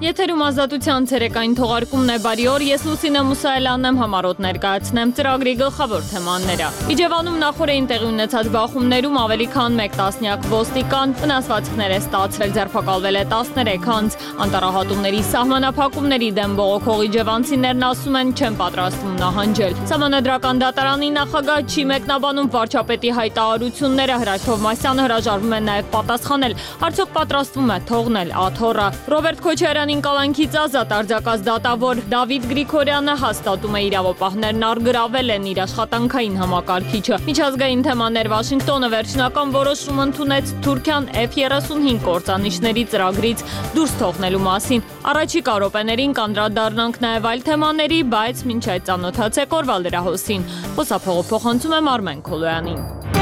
Եթերում ազատության ցերեկային թողարկումն է բարի օր, ես Լուսինե Մուսայելյանն եմ համառոտ ներկայացնեմ ծրագրի գլխավոր թեմաները։ Իջևանում նախորդին տեղի ունեցած բախումներում ավելի քան 1 տասնյակ ոստիկան վնասվածքներ է ստացվել, ձերբակալվել է 13 անձ, անտառահատումների սահմանափակումների դեմ բողոքող իջևանցիներն ասում են չեն պատրաստվում նահանջել։ Սահմանադրական դատարանի նախագահ չի մեկնաբանում վարչապետի հայտարարությունները, Հրաչ Թովմասյանը հրաժարվում է նաև պատասխանել, արդյոք պատրաստվում է թողնել աթոռը։ Ռոբերտ Քոչարյանին կալանքից ազատ արձակած դատավոր Դավիթ Գրիգորյանը հաստատում է իրավապահներն առգրավել են իր աշխատանքային համակարգիչը։ Միջազգային թեմաներ Վաշինգտոնը վերջնական որոշում ընդունեց Թուրքիան F-35 կործանիչների ծրագրից դուրս թողնելու մասին։ Առաջիկա րոպեներին կանդրադառնանք նաև այլ թեմաների, բայց մինչ այդ ծանոթացեք օրվա լրահոսին։ Խոսափողը փոխանցում եմ Արմեն Քոլոյանին։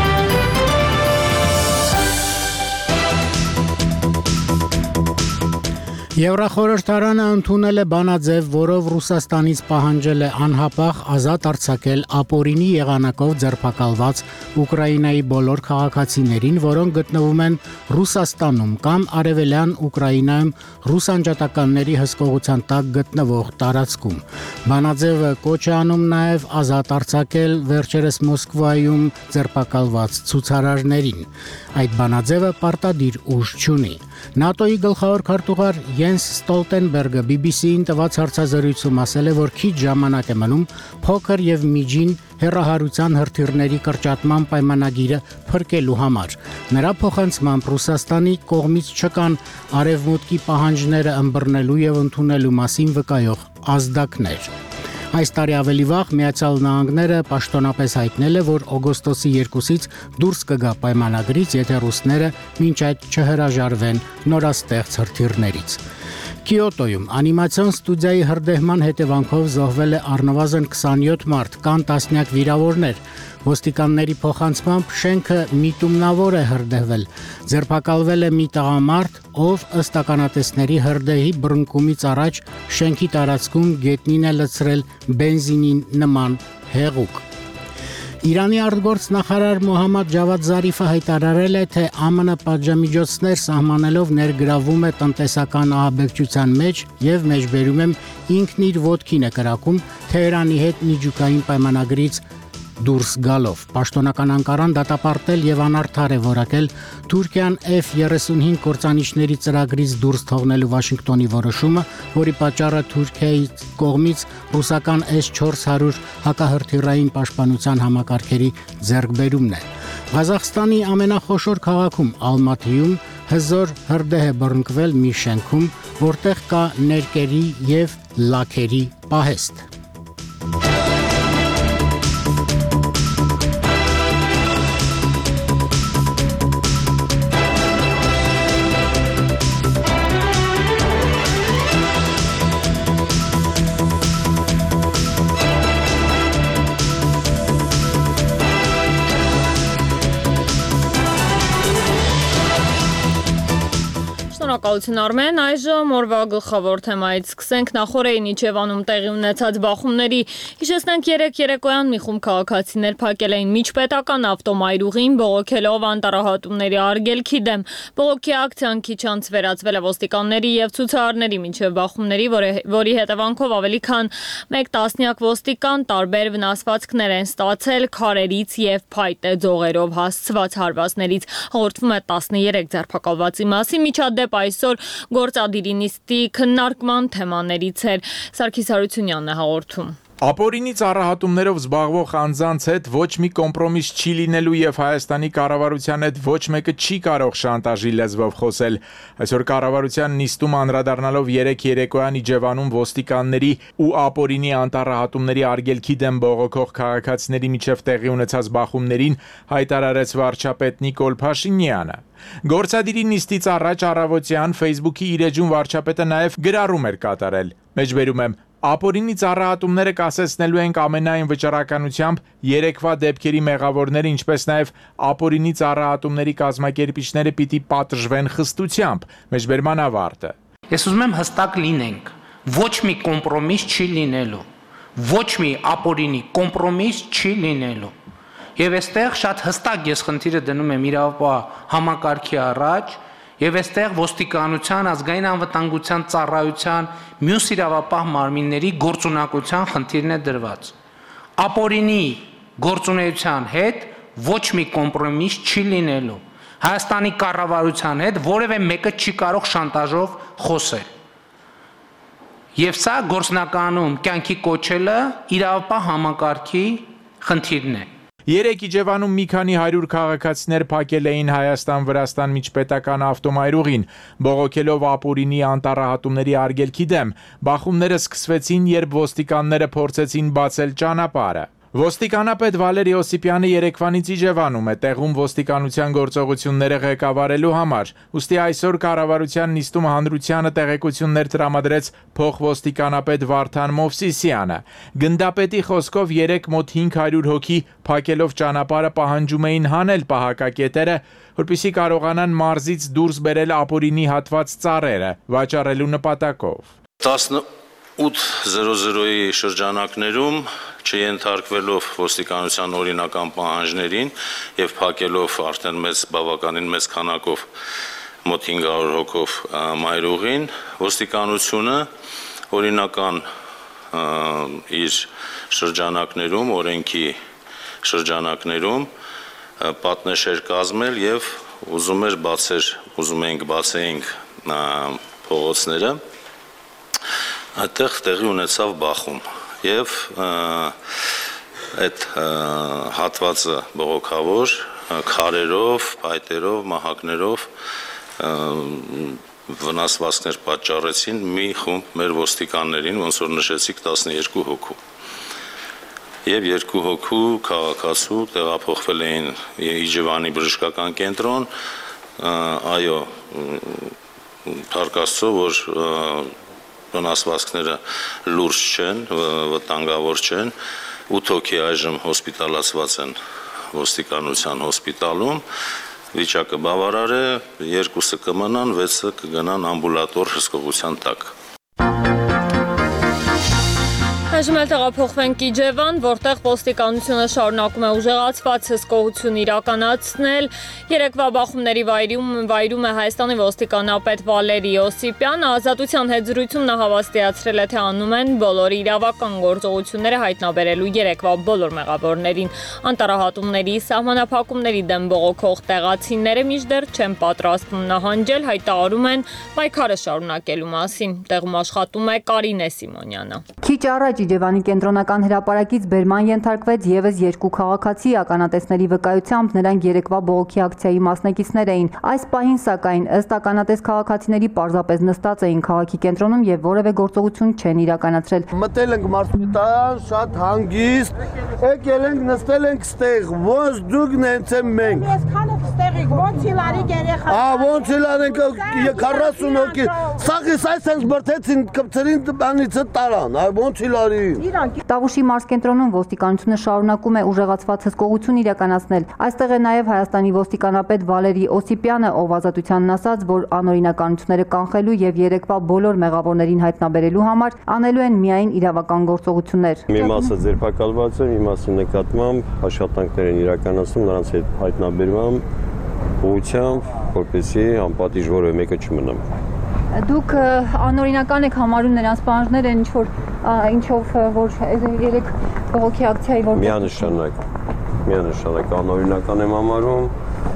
Եվրախորհրդարանը ընդունել է բանաձև, որով Ռուսաստանից պահանջել է անհապաղ ազատ արձակել ապօրինի եղանակով ձերբակալված Ուկրաինայի բոլոր քաղաքացիներին, որոնք գտնվում են Ռուսաստանում կամ Արևելյան Ուկրաինայում ռուս անջատականների հսկողության տակ գտնվող տարածքում։ Բանաձևը կոչ է անում նաև ազատ արձակել վերջերս Մոսկվայում ձերբակալված ցուցարարներին։ Այդ բանաձևը պարտադիր ուժ չունի։ ՆԱՏՕ-ի գլխավոր քարտուղար Յենս Ստոլտենբերգը BBC-ին տված հարցազրույցում ասել է, որ քիչ ժամանակ է մնում փոքր եւ միջին հեռահարության հրթիռների կրճատման պայմանագիրը փրկելու համար։ Նրա փոխանցմամբ Ռուսաստանի կողմից չկան արևմուտքի պահանջները ըմբռնելու եւ ընդունելու մասին վկայող ազդակներ։ Այս տարի ավելի վաղ Միացյալ Նահանգները պաշտոնապես հայտնել է, որ օգոստոսի 2-ից դուրս կգա պայմանագրից, եթե ռուսները մինչ այդ չհրաժարվեն նորաստեղծ հրթիռներից։ Կիոտոյում անիմացիոն ստուդիայի հրդեհման հետևանքով զոհվել է առնվազն 27 մարդ, կան տասնյակ վիրավորներ։ Ոստիկանների փոխանցմամբ շենքը միտումնավոր է հրդեհվել։ Ձերբակալվել է մի տղամարդ, ով ըստ ականատեսների հրդեհի բռնկումից առաջ շենքի տարածքում գետնին է լցրել բենզինի նման հեղուկ։ Իրանի արտգործնախարար Մոհամմադ Ջավադ Զարիֆը հայտարարել է, թե ԱՄՆ պատժամիջոցներ սահմանելով ներգրավում է տնտեսական ահաբեկչության մեջ եւ մեջբերում է ինքն իր ոտքին է կրակում Թեհրանի հետ միջուկային պայմանագրից դուրս գալով։ Պաշտոնական Անկարան դատապարտել եւ անարդար է որակել Թուրքիան F-35 կործանիչների ծրագրից դուրս թողնելու Վաշինգտոնի որոշումը, որի պատճառը Թուրքիայի կողմից ռուսական S-400 հակահրթիռային պաշտպանության համակարգերի ձեռքբերումն է։ Ղազախստանի ամենախոշոր քաղաքում Ալմաթիում հզոր հրդեհ է բռնկվել մի շենքում, որտեղ կա ներկերի եւ լաքերի պահեստ։ Շնորհակալություն Արմեն, այժմ օրվա գլխավոր թեմայից սկսենք։ Նախորդին Իջևանում տեղի ունեցած բախումների հիշեցնենք երեկոյան մի խումբ քաղաքացիներ փակել էին միջպետական ավտոմայրուղին, բողոքելով անտառահատումների արգելքի դեմ։ Բողոքի ակցիան քիչ անց վերածվել է ոստիկանների եւ ցուցարարների միջև բախումների, որի հետևանքով ավելի քան 1 տասնյակ ոստիկան տարբեր վնասվածքներ են ստացել քարերից եւ փայտե ձողերով հասցված հարվածներից։ Հաղորդվում է 13 ձերբակալվածի մասին։ Միջադեպ այսօր գործադիրի նիստի քննարկման թեմաներից էր։ Սարգիս Հարությունյանն է հաղորդում։ Ապօրինի ծառայություններով զբաղվող անձանց հետ ոչ մի կոմպրոմիս չի լինելու եւ Հայաստանի կառավարության հետ ոչ մեկը չի կարող շանտաժի լեզվով խոսել։ Այսօր կառավարության նիստում անդրադառնալով երեկոյան Իջևանում ոստիկանների ու ապօրինի անտառահատումների արգելքի դեմ բողոքող քաղաքացիների միջև տեղի ունեցած բախումներին հայտարարեց վարչապետ Նիկոլ Փաշինյանը։ Գործադիրի նիստից առաջ առավոտյան Facebook-ի իր էջում վարչապետը նաև գրառում էր կատարել։ Մեջբերում եմ ապօրինի ծառայությունները կասեցնելու ենք ամենայն վճռականությամբ երեկվա դեպքերի մեղավորները, ինչպես նաև ապօրինի ծառայությունների կազմակերպիչները պիտի պատժվեն խստությամբ։ Մեջբերման ավարտը։ Ես ուզում եմ հստակ լինենք, ոչ մի կոմպրոմիս չի լինելու, ոչ մի ապօրինի կոմպրոմիս չի լինելու։ Եվ այստեղ շատ հստակ ես խնդիրը դնում եմ իրավապահ համակարգի առաջ Եվ այստեղ ոստիկանության, ազգային անվտանգության ծառայության մյուս իրավապահ մարմինների գործունակության խնդիրն է դրված։ Ապօրինի գործունեության հետ ոչ մի կոմպրոմիս չի լինելու։ Հայաստանի կառավարության հետ որևէ մեկը չի կարող շանտաժով խոսել։ Եվ սա գործնականում կյանքի կոչելը իրավապահ համակարգի խնդիրն է։ Երեք Իջևանում մի քանի 100 քաղաքացիներ փակել էին Հայաստան-Վրաստան միջպետական ավտոմայրուղին, բողոքելով ապօրինի անտառահատումների արգելքի դեմ։ Բախումները սկսվեցին, երբ ոստիկանները փորձեցին բացել ճանապարհը։ Ոստիկանապետ Վալերի Օսիպյանը երեկվանից Իջևանում է տեղում ոստիկանության գործողությունները ղեկավարելու համար, ուստի այսօր կառավարության նիստում հանրությանը տեղեկություններ տրամադրեց փոխոստիկանապետ Վարդան Մովսիսյանը։ Գնդապետի խոսքով երեք մոտ 500 հոգի փակելով ճանապարհը պահանջում էին հանել պահակակետերը, որպեսզի կարողանան մարզից դուրս բերել ապօրինի հատված ծառերը վաճառելու նպատակով։ 18:00-ի շրջանակներում չենթարկվելով ոստիկանության օրինական պահանջներին եւ փակելով արդեն բավականին մեծ քանակով մոտ 500 հոգով մայրուղին, ոստիկանությունը օրինական իր շրջանակներում, օրենքի շրջանակներում պատնեշեր կազմել եւ ուզում ենք բացեինք փողոցները, այդտեղ տեղի ունեցավ բախում եւ այդ հատվածը բողոքավոր քարերով, փայտերով, մահակներով վնասվածքներ պատճառեցին մի խումբ մեր ոստիկաններին, ոնց որ նշեցիք 12 հոգու։ Եվ 2 հոգու քաղաքացու տեղափոխվել էին Իջևանի բժշկական կենտրոն, այո, փառք Աստծո, որ վնասվածքները լուրջ չեն, վտանգավոր չեն, 8 հոգի այժմ հոսպիտալացված են ոստիկանության հոսպիտալում, վիճակը բավարար է, 2-ը կմնան, 6-ը կգնան ամբուլատոր հսկողության տակ։ Այժմ էլ տեղափոխվենք Իջևան, որտեղ ոստիկանությունը շարունակում է ուժեղացված հսկողություն իրականացնել։ Երեկվա բախումների վայրում է Հայաստանի ոստիկանապետ Վալերի Օսիպյանը։ Ազատության հետ զրույցում նա հավաստիացրել է, թե անում են բոլոր իրավական գործողությունները հայտնաբերելու երեկվա բոլոր մեղավորներին։ Անտառահատումների, սահմանափակումների դեմ բողոքող տեղացիները մինչդեռ չեն պատրաստվում նահանջել, հայտարարում են պայքարը շարունակելու մասին։ Տեղում աշխատում է Կարինե Սիմոնյանը։ Քիչ առաջ Իջևանի կենտրոնական հրապարակից բերման ենթարկվեց եւս 2 քաղաքացի, ականատեսների վկայությամբ նրանք երեկվա բողոքի ակցիայի մասնակիցներ էին։ Այս պահին սակայն ըստ ականատես քաղաքացիների պարզապես նստած էին քաղաքի կենտրոնում եւ որևէ գործողություն չեն իրականացրել։ Մտել ենք մարզպետարան, շատ հանգիստ, եկել ենք նստել ենք ստեղ, ոնց դուք նենց եմ մենք։ Այսքանը ստեղիկ, ոնց իլարի երեխա։ Ոնց իլարենք 40 հոգի։ Սաղից այսպես բրթեցին կպցրին բանից տարան, ոնց իլարի։ Տավուշի մարզկենտրոնում ոստիկանությունը շարունակում է ուժեղացված հսկողություն իրականացնել։ Այստեղ է նաև Հայաստանի ոստիկանապետ Վալերի Օսիպյանը, ով ազատությանն ասաց, որ անօրինականությունները կանխելու եւ երեկվա բոլոր մեղավորներին հայտնաբերելու համար անելու են միայն իրավական գործողություններ։ Մի մասը ձերբակալված է, մի մասի նկատմամբ աշխատանքներ են իրականացնում նրանց հետ հայտնաբերման ուղղությամբ, որպեսզի անպատիժ որևէ մեկը չմնա։ Դուք անօրինական եք համարում նրանց պահանջները, ինչով որ երեք բողոքի ակցիայի որ միանշանակ անօրինական եմ համարում,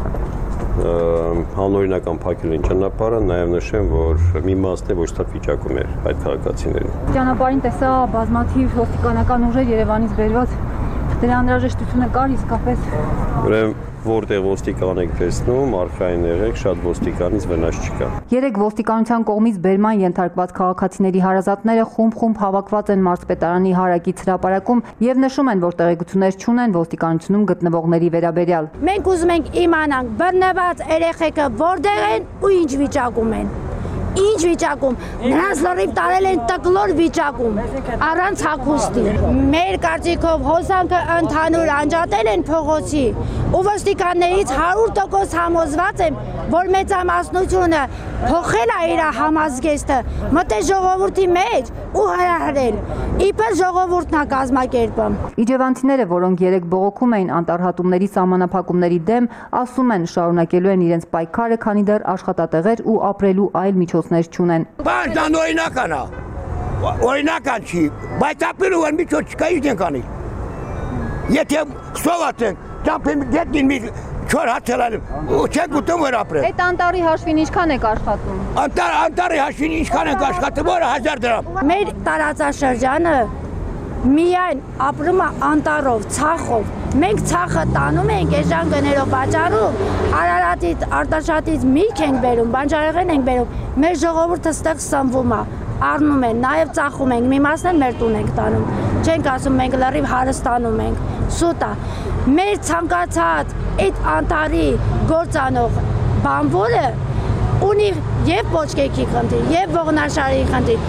անօրինական փակել են ճանապարհը, նաև նշեմ, որ մի մասն է ոչ թե վիճակում էր այդ քաղաքացիներին։ Ճանապարհին տեսա բազմաթիվ ոստիկանական ուժեր Երևանից բերված, դրա անհրաժեշտությունը կար իսկապես։ Ուրեմն որտեղ ոստիկան եք տեսնում, արխային եղեք, շատ ոստիկանից վնաս չկա։ Երեք ոստիկանության կողմից բերման ենթարկված քաղաքացիների հարազատները խումբ հավաքված են մարզպետարանի հարակից հրապարակում եւ նշում են, որ տեղեկություններ չունեն ոստիկանությունում գտնվողների վերաբերյալ։ Մենք ուզում ենք իմանանք բռնված երեխեքը որտեղ են ու ինչ վիճակում են։ Ինչ վիճակում, նրանց լրիվ տարել են տկլոր վիճակում, առանց հագուստի։ Մեր կարծիքով հոսանքը ընդհանուր անջատել են փողոցի, ու ոստիկաններից 100% համոզված եմ, որ մեծամասնությունը փոխել է իր համազգեստը, մտել ժողովրդի մեջ ու հրահրել։ Իբր ժողովուրդն է կազմակերպում։ Իջևանցիները, որոնք երեք բողոքում էին անտառհատումների սահմանափակումների դեմ, ասում են շարունակելու են իրենց պայքարը, քանի դեռ աշխատատեղեր ու ապրելու այլ միջոցներ չունեն։ Բայց անօրինական է։ Օրինական չի, բայց ապրելու են միջոց չկա, ինչ ենք անի։ Եթե սովացենք, ճամփեն գետնին մի չոր հացել ու չեք ուտում որ ապրել։ Այդ անտառի հաշվին ինչքան եք աշխատում։ Անտառի հաշվին ինչքան ենք աշխատում, որը 1000 դրամ։ Մեր տարածաշրջանը միայն ապրում է անտառով, ցախով։ Մենք ցախը տանում ենք, էժան գներով վաճառում, Արարատից, Արտաշատից միրգ ենք բերում, բանջարեղեն ենք բերում։ Մեր ժողովուրդը ստեղ սնվում է, առնում են, նաև ծախում ենք, մի մասն էլ մեր տուն ենք տանում։ Չենք ասում մենք լրիվ հարստանում ենք, սուտ է։ Մեր ցանկացած այդ անտառի գործանող բանվորը ունի եւ պոչկեքի խնդիր, եւ ողնաշարի խնդիր։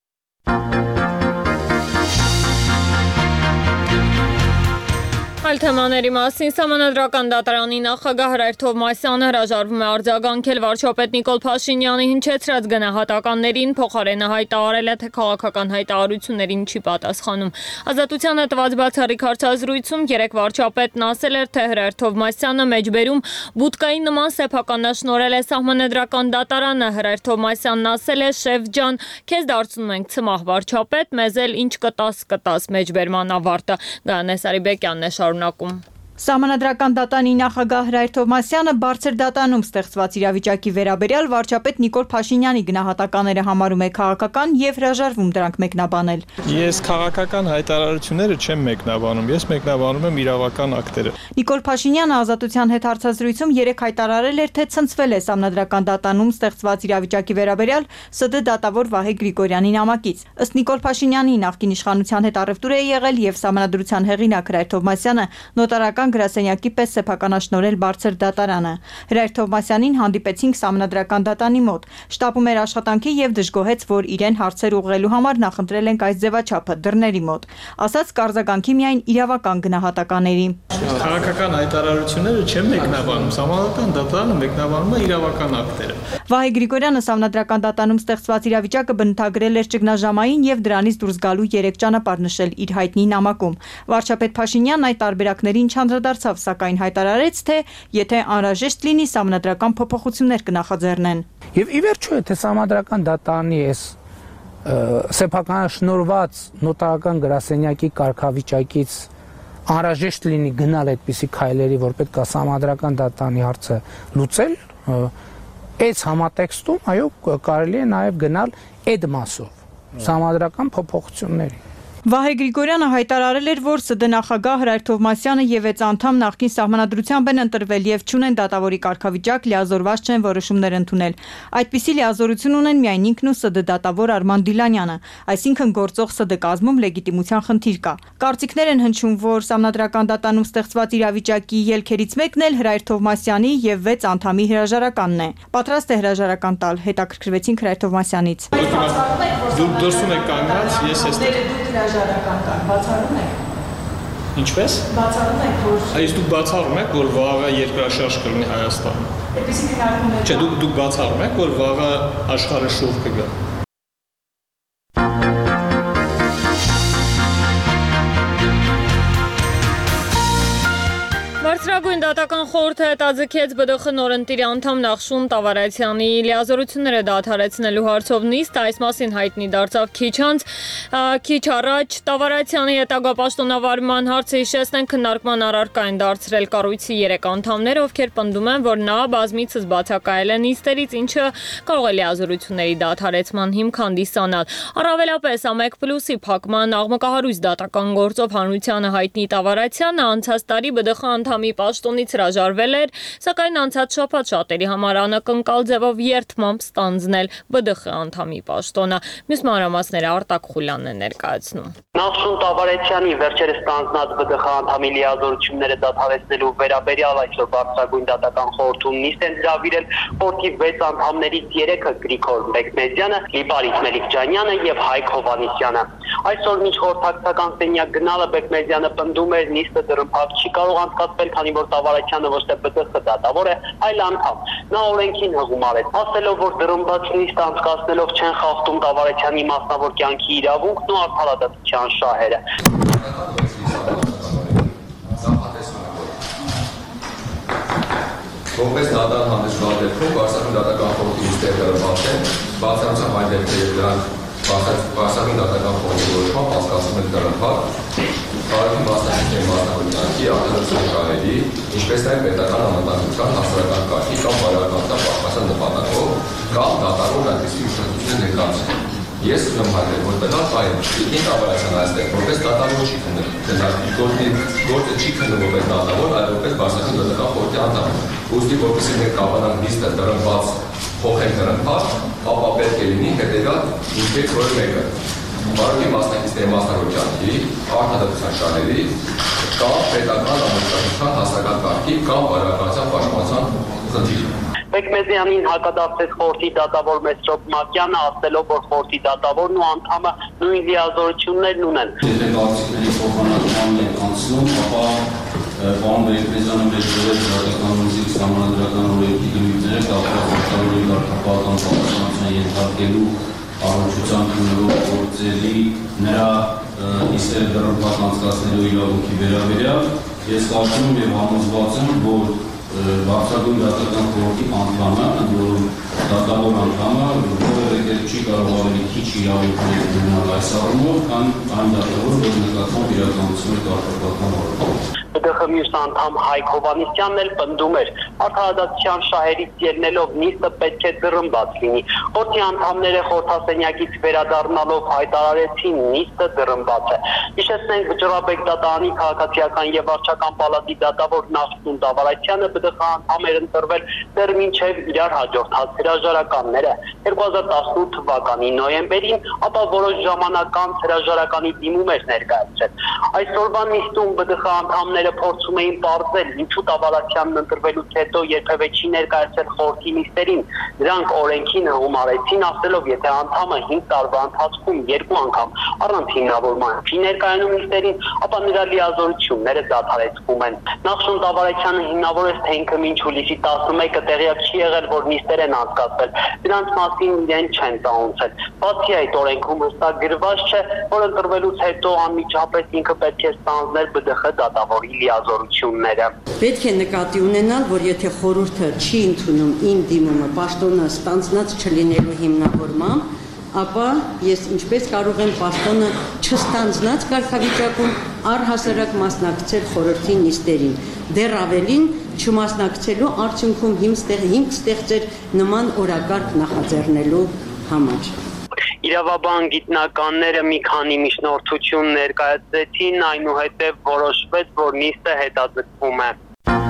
Այլ թեմաների մասին Սահմանադրական դատարանի նախագահ Հրայր Թովմասյանը հրաժարվում է արձագանքել վարչապետ Նիկոլ Փաշինյանի հնչեցրած գնահատականներին, փոխարենը հայտարարել է, թե քաղաքական հայտարարություններին չի պատասխանում։ Ազատությանը տված բացառիկ հարցազրույցում երեք վարչապետն ասել էր, թե Հրայր Թովմասյանը մեջբերում բուդկայի նման սեփականաշնորհել է Սահմանադրական դատարանը։ Հրայր Թովմասյանն ասել է, շեֆ ջան, քեզ դարձնում ենք ցմահ վարչապետ, մեզ էլ ինչ կտաս մեջբերման ավարտը։ Գայանե Սարիբեկյանն է շարունակում։ Սահմանադրական դատարանի նախագահ Հրայր Թովմասյանը բարձր դատանում ստեղծված իրավիճակի վերաբերյալ վարչապետ Նիկոլ Փաշինյանի գնահատականները համարում է քաղաքական եւ հրաժարվում դրանք մեկնաբանել։ Ես քաղաքական հայտարարությունները չեմ մեկնաբանում, ես մեկնաբանում եմ իրավական ակտերը։ Նիկոլ Փաշինյանը Ազատության հետ հարցազրույցում երեք հայտարարել էր, թե ցնցվել է Սահմանադրական դատարանում ստեղծված իրավիճակի վերաբերյալ ՍԴ դատավոր Վահե Գրիգորյանի նամակից։ Ըստ Նիկոլ Փաշինյանի նախկին իշխանության հետ առևտուր է եղել եւ Սահմանադրության հեղինակ Հրայր Թովմասյանը նոտարական գրասենյակի պես սեփականաշնորհել բարձր դատարանը։ Հրայր Թովմասյանին հանդիպեցինք Սահմանադրական դատարանի մոտ։ Շտապում էր աշխատանքի եւ դժգոհեց, որ իրեն հարցեր ուղղելու համար նախընտրել ենք այս ձևաչափը դռների մոտ։ Ասաց կարձագանքի միայն իրավական գնահատականների։ Քաղաքական հայտարարությունները չեմ մեկնաբանում, Սահմանադրական դատարանը մեկնաբանում է իրավական ակտերը։ Վահե Գրիգորյանը Սահմանադրական դատարանում ստեղծված իրավիճակը բնութագրել էր ճգնաժամային եւ դրանից դուրս գալու 3 ճանապարհ նշել իր հայտնի նամակում։ Վարչապետ Փաշինյանն այդ տարբերակներին չանդրադարձավ, սակայն հայտարարեց, թե եթե անհրաժեշտ լինի, սահմանադրական փոփոխություններ կնախաձեռնեն։ Եվ ի վերջո, եթե Սահմանադրական դատարանի այս սեփականաշնորհված նոտարական գրասենյակի կարգավիճակից անհրաժեշտ լինի գնալ այդպիսի քայլերի, որ պետք է Սահմանադրական դատարանի հարցը լուծել, այս համատեքստում այո կարելի է նաև գնալ այդ մասով Սահմանադրական փոփոխությունների։ Վահե Գրիգորյանը հայտարարել էր, որ ՍԴ նախագահ Հրայր Թովմասյանը եւ 6 անդամ նախկին սահմանադրությամբ են ընտրվել եւ չունեն դատավորի կարգավիճակ, լիազորված չեն որոշումներ ընդունել։ Այդպիսի լիազորություն ունեն միայն ինքն ու ՍԴ դատավոր Արման Դիլանյանը, այսինքն գործող ՍԴ կազմում լեգիտիմության խնդիր կա։ Կարծիքներ են հնչում, որ Սահմանադրական դատարանում ստեղծված իրավիճակի ելքերից մեկն էլ Հրայր Թովմասյանի եւ 6 անդամի հրաժարականն է։ Պատրաստ է հրաժարական տալ, հետաքրքրվեցինք Հրայր Թովմասյանից։ Դուք դուրսում եք կանգնած, ես էստեղ Բացառում եք։ Ինչպես։ Բացառում եք, որ Այս դուք բացառում եք, որ վաղը երկրաշարժ կլինի Հայաստանում։ Այդպիսի քննարկումներ։ Չէ, դուք բացառում եք, որ վաղը աշխարհը շուռ կգա։ Բարձրագույն դատական խորհուրդը հետաձգեց ԲԴԽ նորընտիրի անդամ Նախշուն Տավարացյանի լիազորությունները դադարեցնելու հարցով նիստ, այս մասին հայտնի դարձավ քիչ առաջ։ Տավարացյանի հետագա պաշտոնավարման հարցը հիշեցնենք քննարկման առարկա են դարձրել կառույցի 3 անդամներ, ովքեր պնդում են, որ նա բազմիցս բացակայել է նիստերից, ինչը կարող է լիազորությունների դադարեցման հիմք հանդիսանալ։ Առավելապես ԱՄԵԿ+-ի փակման աղմկահարույց դատական գործով հանրությանը հայտնի Տավարացյանը անցած տարի ԲԴԽ անդամի պաշտոնից հրաժարվել էր, սակայն անցած շաբաթ շատերի համար անակնկալ ձևով երդմամբ ստանձնել ԲԴԽ անդամի պաշտոնը։ Մյուս մանրամասները Արտակ Խուլյանն է ներկայացնում։ Նախշուն Տավարեցյանի վերջերս ստանձնած ԲԴԽ անդամի լիազորությունները դադարեցնելու վերաբերյալ այսօր բարձրագույն դատական խորհրդում նիստ են հրավիրել խորհրդի 6 անդամներից 3-ը Գրիգոր Մեգմեդյանը, Լիբարիս Մելիքջանյանը եւ Հայկ Հովհաննիսյանը։ Այսօր մինչ խորհրդակցական սենյակ գնալը Բեկմեզյանը պնդում էր նիստը դրամփակ չի կարող անցկացվել, քանի որ Տավարեչյանը ոչ թե ԲՏԽ դատավոր է, այլ անդամ։ Նա օրենքին հղում արեց, ասելով, որ դրամբաց նիստ անցկացնելով չեն խախտում Տավարեչյանի մասնավոր կյանքի իրավունքն ու արդարադատության շահերը։ Որպես դատարան հանդիսվող դեպքում Բարսեղին դատական խորհրդի նիստերը բացեն, բացառությամբ այն դեպքերում դրանք Բարսեղին դատական խորհրդի որոշմամբ անցկացվում են դրամփակ, Բարոյի մասնակիցների մասնավոր կյանքի արդարացման շահերի, ինչպես նաև պետական անվտանգության հասարակական կարգի կամ բարոյականության պահպանության նպատակով կամ դատարանով այդպիսի ուշադրություն ներկայացնել։ Ես ուզում հայտնել, որ բնավ այն ինքնին Տավարեչյանը այստեղ որպես դատավոր չի քննվում, գործը չի քննվում որպես դատավոր, այլ որպես Բարսեղին դատական խորհրդի անդամ։ Ուստի որպեսզի մենք կարողանանք նիստը դրամբաց փոխենք դրամփակ, ապա պետք է լինի հետևյալ ինչպես որ մեկը Բարոյի մասնակիցների մասնավոր կյանքի, արդարադատության շահերի կամ պետական անվտանգության հասարակական կարգի կամ բարոյականության պաշտպանության խնդիրը։ Բեկմեզյանին հակադարձեց խորհրդի դատավոր Մեսրոպ Մակյանը, ասելով, որ խորհրդի դատավորն ու անդամը նույն լիազորություններն ունեն։ Եթե կարծիքների փոխանակումն է անցնում, ապա պարոն Բեկմեզյանը մեջբերեց դատականությունից համանդրական օրենքի գնումները կապված կարգապահական պաշտպանության ենթարկելու առողջության քննելով գործերի նրա նիստերը դրամփակ անցկացնելու իրավունքի վերաբերյալ ես կարծում եմ եւ համոզված եմ, որ Բարձրագույն դատական խորհրդի անդամը, որում դատավոր անդամը որևէ կերպ չի կարող ավելի քիչ իրավունքներ ունենալ այս առումով, քան այն դատավոր, որ նկատմամբ իրականությունը կարգապահական օրենքով։ ԲԴԽ մյուս անդամ Հայկ Հովհաննիսյանն էլ պնդում էր, արդարադատության շահերից ելնելով նիստը պետք է դրամբաց լինի։ Խորհրդի անդամները խորհրդասենյակից վերադառնալով հայտարարեցին նիստը դրամբաց է։ Հիշեցնենք Վճռաբեկ դատարանի քաղաքացիական եւ վարչական պալատի դատավոր Նախշուն Տավարեչյանը ԲԴԽ անդամ էր ընտրվել դեռ մինչև իրար հաջորդած հրաժարականները 2018 թվականի նոյեմբերին, ապա որոշ ժամանակ անց հրաժարականի դիմում էր ներկայացրել։ Այսօրվա նիստում ԲԴԽ անդամները փորձում էին պարզել, ինչու Տավարեչյանն ընտրվելուց հետո երբևէ չի ներկայացել խորհրդի նիստերին։ Նրանք օրենքին հղում արեցին, ասելով, եթե անդամը 5 տարվա ընթացքում 2 անգամ առանց հիմնավորման չի ներկայանում նիստերին, ապա նրա լիազորությունները դադարեցվում են։ Նախշուն Տավարեչյանը հիմնավորեց, թե ինքը մինչ հուլիսի 11-ը տեղյակ չի եղել, որ նիստեր են անցկացվել։ Դրանց մասին իրեն չեն ծանոթացել։ Բացի այդ, օրենքում հստակ գրված չէ, որ ընտրվելուց հետո անմիջապես ինքը պետք է ստանձներ ԲԴԽ դատավորի լիազորությունները։ Պետք է նկատի ունենալ, որ եթե խորհուրդը չի ընդունում իմ դիմումը պաշտոնը ստանձնած չլինելու հիմնավորմամբ, ապա ես ինչպես կարող եմ պաշտոնը չստանձնած կարգավիճակում առհասարակ մասնակցել խորհրդի նիստերին։ Դեռ ավելին չմասնակցելու արդյունքում հիմք ստեղծեր նման օրակարգ նախաձեռնելու համար։ Իրավաբան գիտնականները մի քանի միջնորդություն ներկայացրեցին, այնուհետև որոշվեց, որ նիստը հետաձգվում է։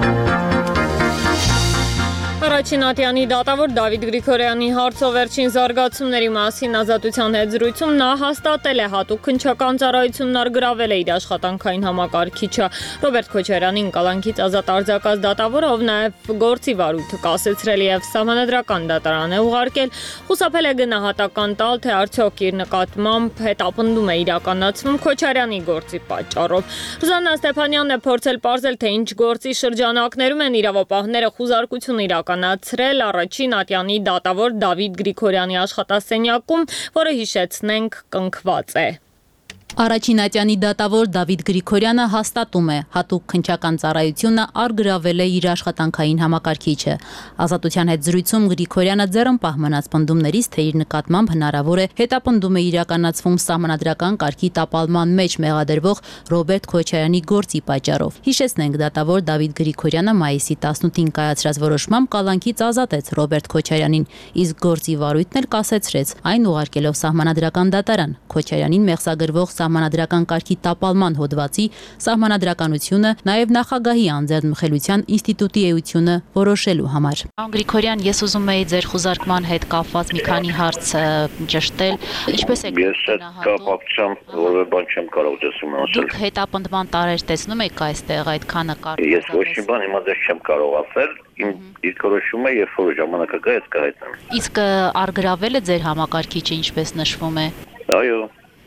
Առաջին ատյանի դատավոր Դավիթ Գրիգորյանի հարցով վերջին զարգացումների մասին Ազատության հետ զրույցում նա հաստատել է հատուկ քննչական ծառայությունն արգրավել է իր աշխատանքային համակարգիչը։ Ռոբերտ Քոչարյանին կալանքից ազատ արձակած դատավորը, ով նաև գործի վարույթը կասեցրել եւ սահմանադրական դատարան է ուղարկել, խուսափել է գնահատական տալ, թե արդյոք իր նկատմամբ հետապնդում է իրականացվում Քոչարյանի գործի պատճառով։ Ռուզաննա Ստեփանյանն է փորձել պարզել, թե ինչ գործի շրջանակներում են իրավապահները խուզարկություն իրականացրել առաջին ատյանի դատավոր Դավիթ Գրիգորյանի աշխատասենյակում, որը հիշեցնենք կնքված է։ Առաջին ատյանի դատավոր Դավիթ Գրիգորյանը հաստատում է, հատուկ քննչական ծառայությունը արգրավել է իր աշխատանքային համակարգիչը։ Ազատության հետ զրույցում Գրիգորյանը ձեռնպահ մնաց պնդումներից, թե իր նկատմամբ հնարավոր է հետապնդում է իրականացվում սահմանադրական կարգի տապալման մեջ մեղադրվող Ռոբերտ Քոչարյանի գործի պատճառով։ Հիշեցնենք, դատավոր Դավիթ Գրիգորյանը մայիսի 18-ին կայացրած որոշմամբ կալանքից ազատեց Ռոբերտ Քոչարյանին, իսկ գործի վարույթն էլ կասեցրեց, այն ուղարկելով սահմանադրական դատարան։ Քոչարյանին մեղսագրվող սահմանադրական կարգի տապալման հոդվածի սահմանադրականությունը, նաև նախագահի անձեռնմխելիության ինստիտուտի էությունը որոշելու համար։ Պարոն Գրիգորյան, ես ուզում եի ձեր խուզարկման հետ կապված մի քանի հարց ճշտել։ Ինչպես եք Ես այդ կապակցությամբ որևէ բան չեմ կարող ձեզ ասել։ Դուք հետապնդման տարեր տեսնում եք այստեղ այդքանը կարգ։ Ես ոչ մի բան հիմա ձեզ չեմ կարող ասել։ Իմ դիրքորոշումը երբ որ ժամանակը գա, ես կհայտնեմ։ Իսկ արգրավել է ձեր համակարգիչը, ինչպես նշվում է։ Այո։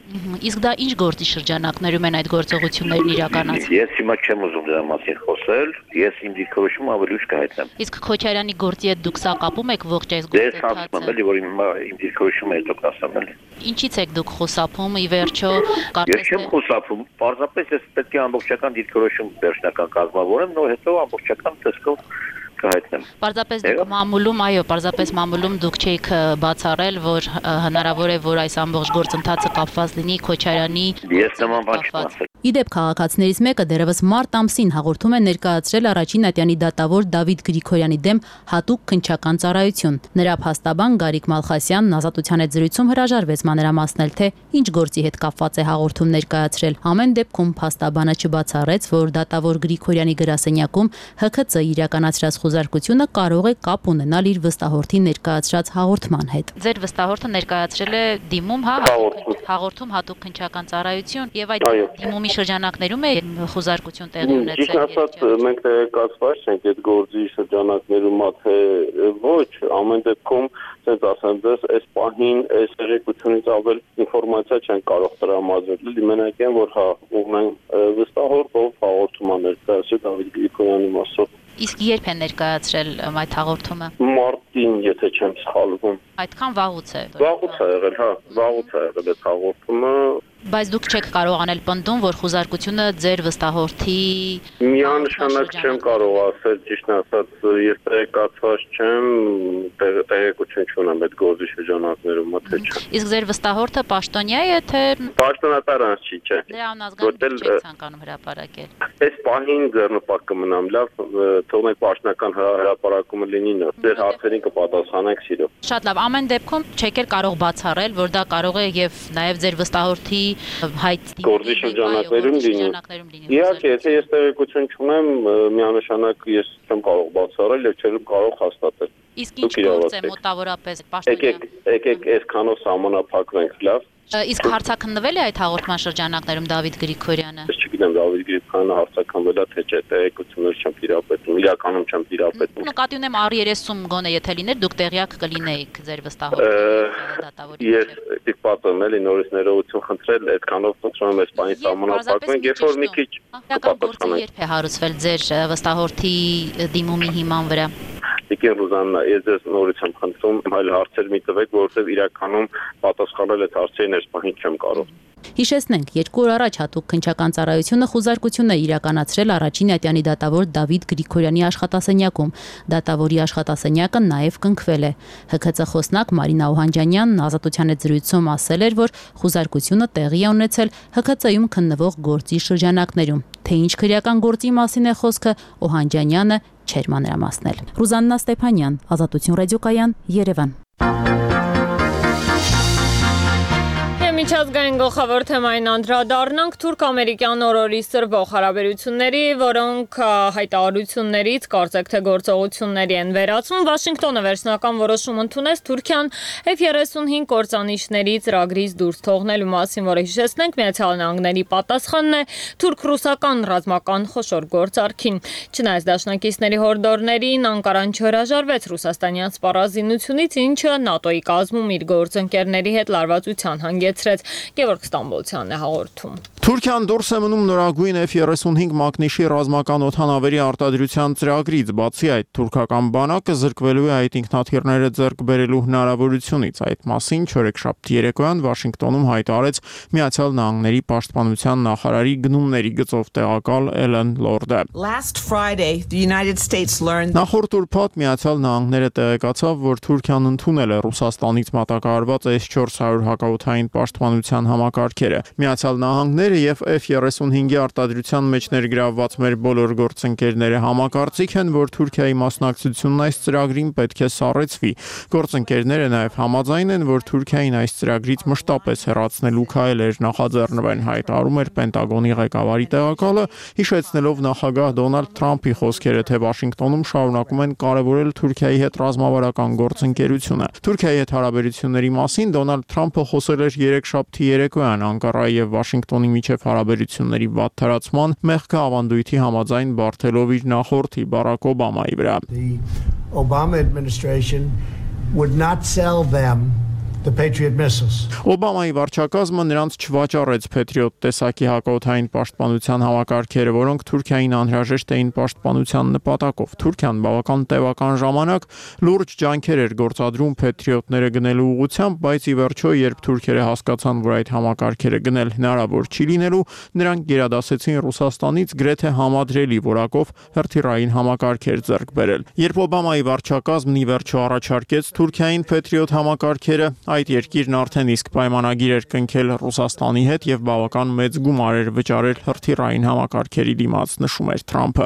Իսկ դա ինչ գործի շրջանակներում են այդ գործողություններն իրականացվում։ Ես հիմա չեմ ուզում դրա մասին խոսել, ես իմ դիրքորոշումը ավելի ուշ կհայտնեմ։ Իսկ Քոչարյանի գործի հետ դուք սա կապում եք ողջ այս գործընթացը։ Ես ասում եմ, էլի որ իմ դիրքորոշումը հետո կասեմ էլի։ Ինչից եք դուք խուսափում, ի վերջո Ես չեմ խուսափում, պարզապես ես պետք է ամբողջական դիրքորոշում վերջնական կազմավորեմ, նոր հետո ամբողջական տեսքով կհայտնեմ։ Պարզապես դուք մամուլում, այո, պարզապես մամուլում դուք չեք բացառել, որ հնարավոր է, որ այս ամբողջ գործընթացը կապված լինի Քոչարյանի։ Ես նման բան չեմ ասել։ Իդեպ քաղաքացիներից մեկը դեռևս մարտ ամսին հաղորդում է ներկայացրել առաջին ատյանի դատավոր Դավիթ Գրիգորյանի դեմ հատուկ քննչական ծառայություն։ Նրա փաստաբան Գարիկ Մալխասյանն Ազատության հետ զրույցում հրաժարվեց մանրամասնել, թե ինչ գործի հետ կապված է հաղորդում ներկայացրել։ Ամեն դեպքում փաստաբանը չբացառեց, որ դատավոր Գրիգորյանի գրասենյակում ՀՔԾ իրականացրած խոզարկությունը կարող է կապ ունենալ իր վստահորդի ներկայացրած հաղորդման հետ։ Ձեր վստահորդը ներկայացրել է դիմում, հաղորդում հատուկ քննչական ծառայություն եւ այդ դիմումի շրջանակներում է խոզարկություն տեղի ունեցել։ Ճիշտ ասած, մենք տեղեկացված չենք այդ գործի շրջանակներում, թե ոչ, ամեն դեպքում, ասենց ասեմ, դες այս պահին այս տեղեկությունից ավել ինֆորմացիա չեն կարող տրամադրել։ Մենակ են, որ ունենք վստահորդ, ով հաղորդում է ներկայացրել Դավիթ Գրիգորյանի մասով։ Իսկ երբ է ներկայացրել այդ հաղորդումը։ Մարտին, եթե չեմ սխալվում։ Այդքան վաղուց է։ Վաղուց է եղել, վաղուց է եղել այդ հաղորդումը։ Բայց դուք չեք կարող անել պնդում, որ խոզարկությունը ձեր վստահորդի միանշանակ չեմ կարող ասել, ճիշտ ասած, ես տեղեկացված չեմ, տեղեկություն չունեմ այդ գործի շրջանակներում, թե չէ։ Իսկ ձեր վստահորդը պաշտոնյա է, թե պաշտոնատարան չի, չէ։ Դրա անազգանություն չեք ցանկանում հրապարակել։ Այս պահին ձեռնպատ կմնամ, լավ, թողնենք պաշտոնական հրապարակումը լինի, ձեր հարցերին կպատասխանենք սիրով։ Շատ լավ, ամեն դեպքում չեք կարող բացառել, որ դա կարող է եւ նաեւ ձեր վստահորդի հայտ գործի շրջանակներում լինի։ Իհարկե, եթե ես տեղեկություն չունեմ, միանշանակ ես չեմ կարող բացառել եւ չեմ կարող հաստատել։ Իսկ ինչ գործ է մոտավորապես պաշտոնյա։ Եկեք այսքանով սահմանափակվենք, լավ։ Իսկ հարցաքննվել է այդ հաղորդման շրջանակներում Դավիթ Գրիգորյանը։ Ես չգիտեմ Դավիթ Գրիգորյանը հարցաքննվել է թե չէ, տեղեկություններ չեմ տիրապետում, իրականում չեմ տիրապետում։ Նկատի ունեմ R30 գոնե եթե լիներ, դուք տեղյակ կլինեիք ձեր վստահորդի դատավորի։ Ես ստիպված եմ էլի նորից ներողություն խնդրել, այդքանով խնդրում եմ այս բանի սահմանափակվենք, երբ որ մի քիչ կպատասխանենք։ Երբ է հարուցվել ձեր վստահորդի դիմումի հիման վրա։ Տիկին Ռուզաննա, ես ձեզ նորից եմ խնդրում, այլ հարցեր մի տվեք, որովհետև իրականում պատասխանել այդ հարցերին այս պահին չեմ կարող։ Հիշեցնենք, 2 օր առաջ հատուկ քննչական ծառայությունը խոզարկություն է իրականացրել առաջին ատյանի դատավոր Դավիթ Գրիգորյանի աշխատասենյակում։ Դատավորի աշխատասենյակը նաև կնքվել է։ ՀՔԾ խոսնակ Մարինա Օհանջանյանն Ազատության հետ զրույցում ասել էր, որ խոզարկությունը տեղի է ունեցել ՀՔԾ-ում քննվող գործի շրջանակներում։ Թե ինչ քրեական գործի մասին է խոսքը, Օհանջանյանը չէր մանրամասնել։ Ռուզաննա Ստեփանյան, Ազատություն ռադիոկայան, Երևան։ Միջազգային գլխավոր թեմային անդրադառնանք թուրք-ամերիկյան օրորի սրվող հարաբերությունների, որոնք հայտարարություններից կարծեք թե գործողությունների են վերածվում։ Վաշինգտոնը վերջնական որոշում ընդունեց Թուրքիան F-35 կործանիչների ծրագրից դուրս թողնելու մասին, որը հիշեցնենք Միացյալ Նահանգների պատասխանն է թուրք-ռուսական ռազմական խոշոր գործարքին։ Չնայած դաշնակիցների հորդորներին Անկարան չհրաժարվեց ռուսաստանյան սպառազինությունից, ինչը ՆԱՏՕ-ի կազմում իր գործընկերների հետ լարվածության հանգեցրեց։ Գևորգ Ստամբոլցյանն է հաղորդում։ Թուրքիան դուրս է մնում նորագույն F-35 մակնիշի ռազմական օդանավերի արտադրության ծրագրից, բացի այդ թուրքական բանակը զրկվելու է այդ ինքնաթիռները ձեռք բերելու հնարավորությունից։ Այդ մասին չորեքշաբթի երեկոյան Վաշինգտոնում հայտարարեց Միացյալ Նահանգների պաշտպանության նախարարի գնումների գծով տեղակալ Էլեն Լորդը։ Նախորդ ուրբաթ Միացյալ Նահանգները տեղեկացավ, որ Թուրքիան ընդունել է Ռուսաստանից մատակարարված S-400 հակաօդային պաշտպանության համակարգերը։ Միացյալ Նահանգները եւ F-35-ի արտադրության մեջ ներգրավված մեր բոլոր գործընկերները համակարծիք են, որ Թուրքիայի մասնակցությունն այս ծրագրին պետք է սառեցվի։ Գործընկերները նաեւ համաձայն են, որ Թուրքիային այս ծրագրից մշտապես հեռացնելու քայլեր նախաձեռնվեն, հայտարարում էր Պենտագոնի ղեկավարի տեղակալը, հիշեցնելով նախագահ Դոնալդ Թրամփի խոսքերը, թե Վաշինգտոնում շարունակում են կարևորել Թուրքիայի հետ ռազմավարական գործընկերությունը։ Թուրքիայի հետ հարաբերությունների մասին Դոնալդ Թրամփը խոսել էր երեքշաբթի երեկոյան Անկարայի եւ Վաշինգտոնի միջև հարաբերությունների վատթարացման մեղքը ավանդույթի համաձայն բարթելով իր նախորդի Բարակ Օբամայի վրա։ The Obama administration would not sell them the Patriot missiles. Օբամայի վարչակազմը նրանց չվաճառեց Patriot տեսակի հակաօդային պաշտպանության համակարգերը, որոնք Թուրքիային անհրաժեշտ էին պաշտպանության նպատակով։ Թուրքիան բավական տևական ժամանակ լուրջ ջանքեր էր գործադրում Patriot-ները գնելու ուղղությամբ, բայց ի վերջո, երբ թուրքերը հասկացան, որ այդ համակարգերը գնել հնարավոր չի լինելու, նրանք գերադասեցին Ռուսաստանից գրեթե համադրելի որակով հրթիռային համակարգեր ձեռք բերել։ Երբ Օբամայի վարչակազմն ի վերջո առաջարկեց Թուրքիային Patriot համակարգերը, այդ երկիրն արդեն իսկ պայմանագիր էր կնքել Ռուսաստանի հետ եւ բավական մեծ գումար էր վճարել հրթիռային համակարգերի դիմաց, նշում էր Թրամփը։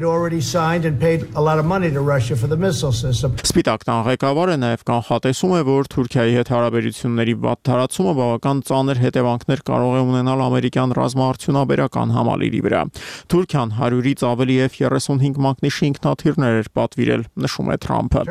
Սպիտակ տան ղեկավարը նաեւ կանխատեսում է, որ Թուրքիայի հետ հարաբերությունների վատ տարածումը բավական ծանր հետևանքներ կարող է ունենալ ամերիկյան ռազմաարդյունաբերական համալիրի վրա։ Թուրքիան 100-ից ավելի F-35 մակնիշի ինքնաթիռներ էր պատվիրել, նշում է Թրամփը։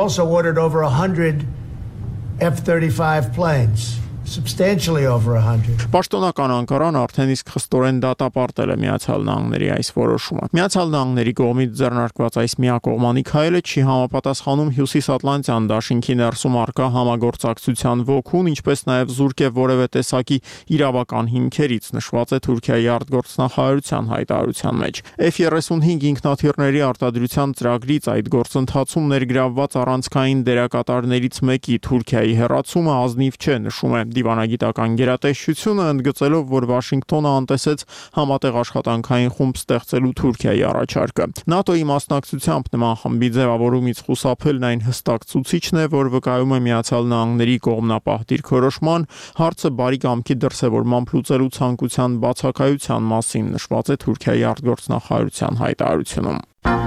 F-35 planes, substantially over 100. Պաշտոնական Անկարան արդեն իսկ խստորեն դատապարտել է Միացյալ Նահանգների այս որոշումը։ Միացյալ Նահանգների կողմից ձեռնարկված այս միակողմանի քայլը չի համապատասխանում Հյուսիսատլանտյան դաշինքի ներսում առկա համագործակցության ոգուն, ինչպես նաև զուրկ է որևէ տեսակի իրավական հիմքերից, նշված է Թուրքիայի արտգործնախարարության հայտարարության մեջ։ F-35 ինքնաթիռների արտադրության ծրագրից այդ գործընթացում ներգրավված առանցքային դերակատարներից մեկի Թուրքիայի հեռացումը ազնիվ չէ, նշում է դիվանագիտական գերատեսչությունը, ընդգծելով, որ Վաշինգտոնը անտեսեց համատեղ աշխատանքային խումբ ստեղծելու Թուրքիայի առաջարկը։ ՆԱՏՕ-ի մասնակցությամբ նման խմբի ձևավորումից խուսափելն այն հստակ ցուցիչն է, որ վկայում է Միացյալ Նահանգների կողմնապահ դիրքորոշման հարցը բարի կամքի դրսևորմամբ լուծելու ցանկության բացակայության մասին, նշված է Թուրքիայի արտգործնախարարության հայտարարությունում։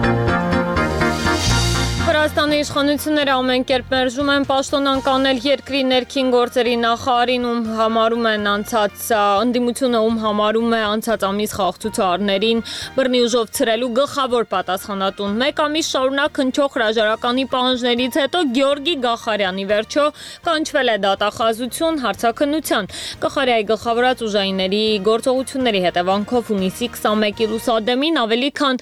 Վրաստանի իշխանությունները ամեն կերպ մերժում են պաշտոնան կանել երկրի ներքին գործերի նախարարին, ընդդիմությունը համարում է անցած ամիս խաղացուցարներին բռնի ուժով ցրելու գլխավոր պատասխանատուն։ Մեկ ամիս շարունակ հնչող հրաժարականի պահանջներից հետո Գեորգի Գախարյանի վերջո կանչվել է դատախազություն հարցաքննության։ Գախարյայի գլխավորած ուժայինների գործողությունների հետևանքով հունիսի 21-ի լուսադեմին ավելի քան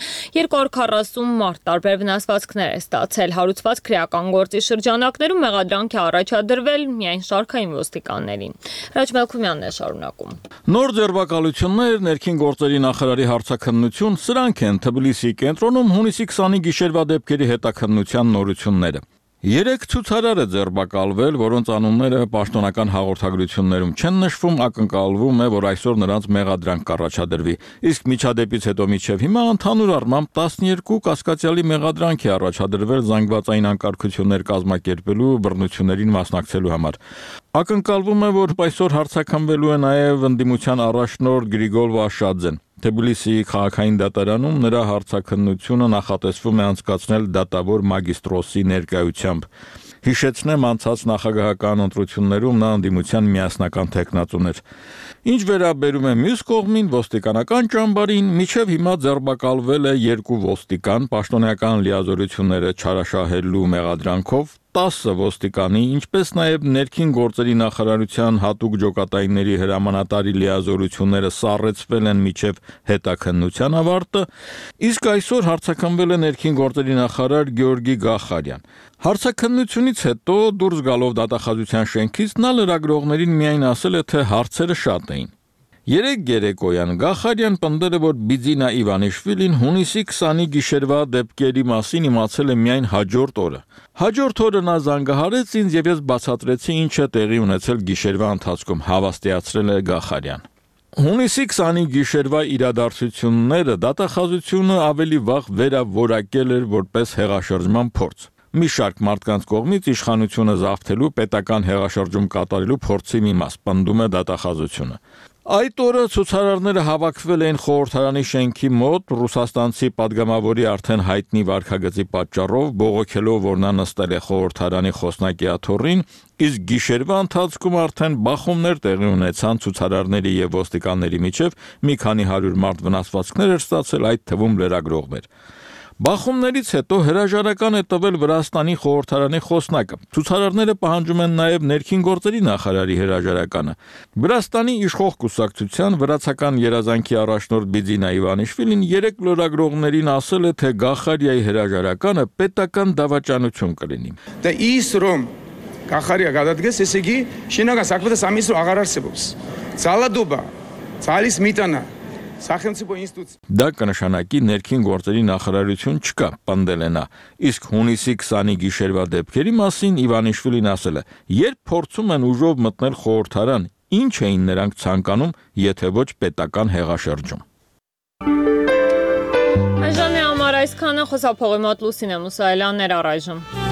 240 մարդ տարբեր վնասվածքներ է ստացել։ Հարուցված քրեական գործի շրջանակներում մեղադրանք է առաջադրվել միայն շարքային ոստիկաններին։ Հրաչ Մելքումյանն է շարունակում։ Նոր ձերբակալություններ, ներքին գործերի նախարարի հարցաքննություն, սրանք են Թբիլիսիի կենտրոնում հունիսի 20-ի գիշերվա դեպքերի հետաքննության նորությունները։ 3 ցուցարար է ձերբակալվել, որոնց անունները պաշտոնական հաղորդագրություններում չեն նշվում, ակնկալվում է, որ այսօր նրանց մեղադրանք կառաջադրվի։ Իսկ միջադեպից հետո մինչև հիմա ընդհանուր առմամբ 12 կասկածյալի մեղադրանք է առաջադրվել զանգվածային անկարգություններ կազմակերպելու բռնություններին մասնակցելու համար։ Ակնկալվում է, որ այսօր հարցաքննվելու է նաև ընդդիմության առաջնորդ Գրիգոր Վաշադզեն։ Թբիլիսիի քաղաքային դատարանում նրա հարցաքննությունը նախատեսվում է անցկացնել դատավոր մագիստրոսի ներկայությամբ։ Հիշեցնեմ, անցած նախագահական ընտրություններում նա ընդդիմության միասնական թեկնածուն էր։ Ինչ վերաբերում է մյուս կողմին, ոստիկանական ճամբարին, մինչև հիմա ձերբակալվել է 2 ոստիկան պաշտոնական լիազորությունները չարաշահելու մեղադրանքով, 10 ոստիկանի, ինչպես նաև ներքին գործերի նախարարության հատուկ ջոկատայինների հրամանատարի լիազորությունները սառեցվել են մինչև հետաքննության ավարտը, իսկ այսօր հարցաքննվել է ներքին գործերի նախարար Գեորգի Գախարյան։ Հարցաքննությունից հետո դուրս գալով դատախազության շենքից նա լրագրողներին միայն ասել է, թե հարցերը շատ էին։ Երեկ երեկոյան Գախարյան պնդել է, որ Բիձինա Իվանիշվիլին հունիսի 20-ի գիշերվա դեպքերի մասին իմացել է միայն հաջորդ օրը։ Հաջորդ օրը նա զանգահարեց ինձ եւ ես բացատրեցի ինչ է տեղի ունեցել գիշերվա ընթացքում, հավաստիացրել է Գախարյան։ Հունիսի 20-ի գիշերվա իրադարձությունները դատախազությունը ավելի վաղ վերավորակել էր որպես հեղաշրջման փորձ։ Մի շարք մարդկանց կողմից իշխանությունը զավթելու պետական հեղաշրջում կատարելու փորձի մի մաս, պնդում է դատախազությունը։ Այդ օրը ցուցարարները հավաքվել էին խորհրդարանի շենքի մոտ ռուսաստանցի падգամավորի արդեն հայտնի վարքագծի պատճառով, բողոքելով, որ նա նստել է խորհրդարանի խոսնակի աթոռին, իսկ գիշերվա ընթացքում արդեն բախումներ տեղի ունեցան ցուցարարների եւ ոստիկանների միջև, մի քանի 100 մարդ վնասվածքներ էր ստացել, այդ թվում լրագրողներ։ Բախումներից հետո հրաժարական է տվել Վրաստանի խորհրդարանի խոսնակը։ Ցուցարարները պահանջում են նաև ներքին գործերի նախարարի հրաժարականը։ Վրաստանի իշխող կուսակցության վրացական երազանքի առաջնորդ Բիձինա Իվանիշվիլին 3 լրագրողներին ասել է, թե Գախարյայի հրաժարականը պետական դավաճանություն կլինի։ The East Room გახარია გადადგეს, ესე იგი შინაგან საქმეთა სამინისტრო აღარ არსებობს. ძალადობა, ძალის მიტანა სახელმწიფო ინსტიტუცია. Դա կնշանակի ներքին գործերի նախարարություն չկա, Պանդելենա։ Իսկ հունիսի 20-ի գիշերվա դեպքերի մասին Իվանիշվիլին ասել է. երբ փորձում են ուժով մտնել խորհրդարան, ինչ էին նրանք ցանկանում, եթե ոչ պետական հեղաշրջում։ Այժմի համար այսքանը, խոսափողի մոտ Լուսինե Մուսայելյանն էր առայժմ։